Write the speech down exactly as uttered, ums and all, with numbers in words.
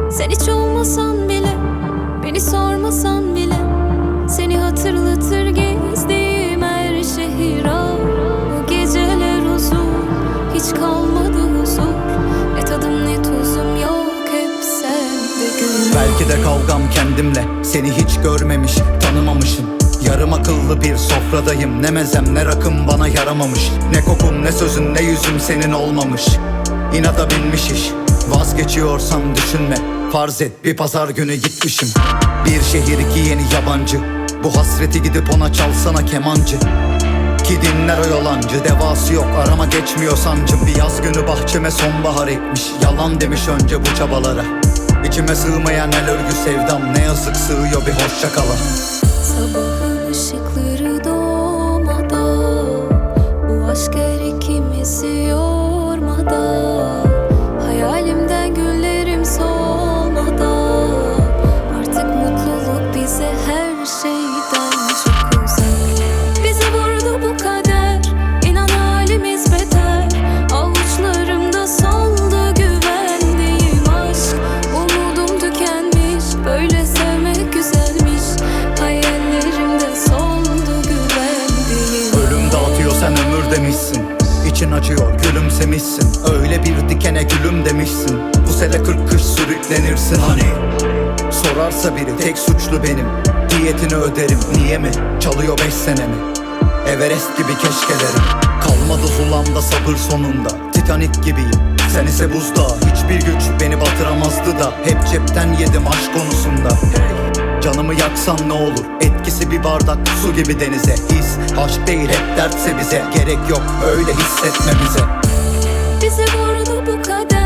Sen hiç olmasan bile, beni sormasan bile, seni hatırlatır gezdiğim her şehir. Ah, bu geceler uzun, hiç kalmadı huzur. Ne tadım ne tuzum yok, hep sende gül. Belki de kavgam kendimle, seni hiç görmemiş, tanımamışım. Yarım akıllı bir sofradayım, ne mezem ne rakım bana yaramamış. Ne kokun ne sözün ne yüzüm senin olmamış. İnada binmiş iş, vazgeçiyorsan düşünme. Farz et bir pazar günü gitmişim. Bir şehir iki yeni yabancı, bu hasreti gidip ona çalsana kemancı. Ki dinler o yalancı, devası yok arama geçmiyor sancım. Bir yaz günü bahçeme sonbahar ekmiş, yalan demiş önce bu çabalara. İçime sığmayan el örgü sevdam, ne yazık sığıyor bir hoşça kala. Sabahın ışıkları doğmadan, bu aşk her ikimizi yormadan, hayalimden güllerim solmadan, artık mutluluk bize her şeyden çok uzak. Bizi vurdu bu kader, inan halimiz beter. Avuçlarımda soldu güvendiğim aşk. Umudum tükenmiş, böyle sevmek güzelmiş. Hayallerimde soldu güvendiğim. Ölüm dağıtıyor sen ömür demişsin, İçin acıyor gülümsemişsin. Öyle bir dikene gülüm demişsin. Bu sene kırk kış sürüklenirsin hani. Sorarsa biri tek suçlu benim, diyetini öderim. Niye mi? Çalıyor beş senemi, Everest gibi keşkelerim. Kalmadı zulamda sabır sonunda, Titanic gibiyim, sen ise buzdağı. Hiçbir güç beni batıramazdı da, hep cepten yedim aşk konusunda. Canımı yaksan ne olur, etkisi bir bardak su gibi denize. His aşk değil hep dertse bize, gerek yok öyle hissetmemize. Bizi vurdu bu kader,